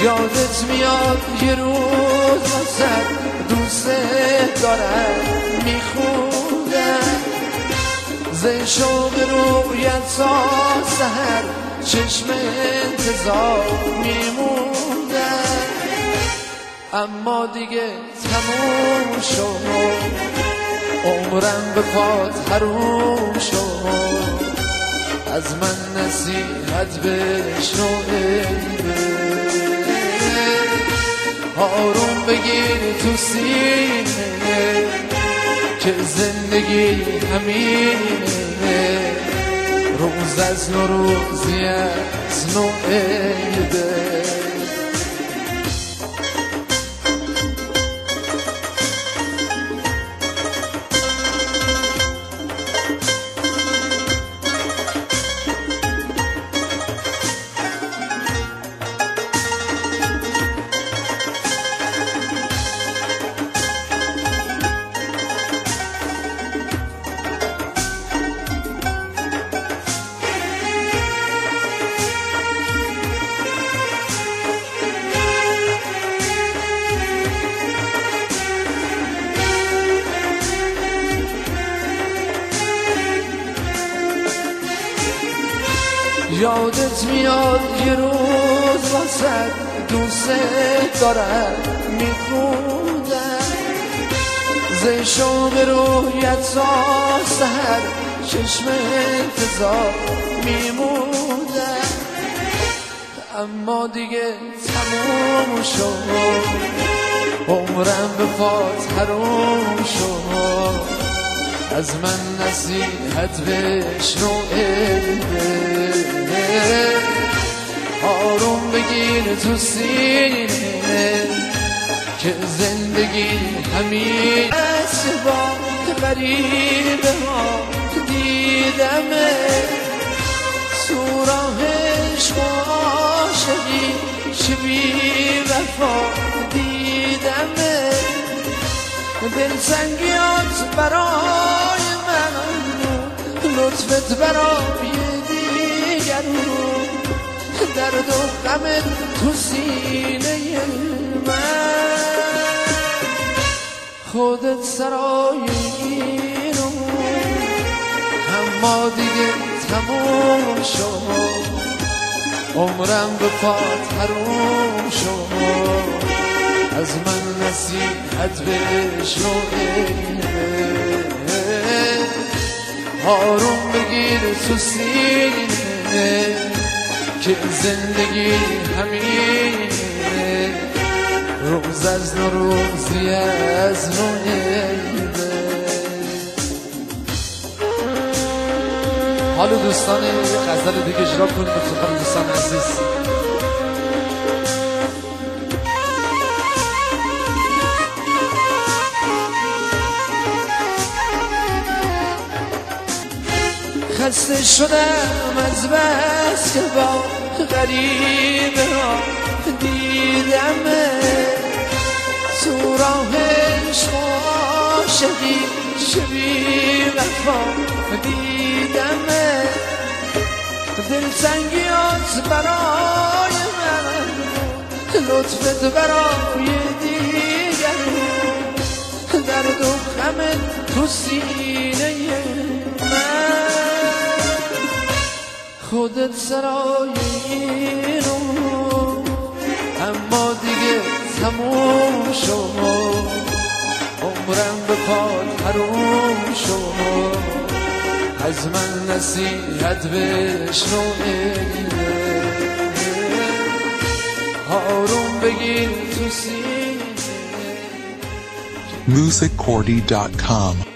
یادت میاد یه روز واسه دوست دارم میخوندم زی شوق رویت تا سحر چشم انتظار میموندم اما دیگه تموم شد عمرم به پات حروم شد از من نصیحت بشنو آروم بگیر تو سینه که زندگی همینه روز از نو روزی از نو عیده یادت میاد یه روز واسه دوست دارم میخوندم زی شوق رویت تا سحر چشم انتظار میموندم اما دیگه تموم شد عمرم به پات حروم شد از من نصیحت بشنو آروم بگیر تو سینه که زندگی همین از با غریبه ها دیدمه سوراهش با عاشقی چه بی وفا دیدمه دلتنگیات برای من لطفت برای دیگرون درد و غمت تو سینه من خودت سرای اینو اما دیگه تموم شد عمرم به پات حروم شد از من نصیحت بشنو آروم بگیر تو سینه که زندگی همینه روز از نو روزی از نو عیده حالا دوستان یه غزل دیگه اجرا کنیم بخونم دوستان عزیز خسته شدم از بس که با غریبه ها دیدمه تو راهش عاشقی چه بی وفا دیدمه دلتنگیات برای من لطفت برای دیگرون درد و غمت تو سینه من خودت سرای اینو اما دیگه تموم شد عمرم به پات حروم شد از من نصیحت بشنو آروم بگیر تو سینه musiccordy.com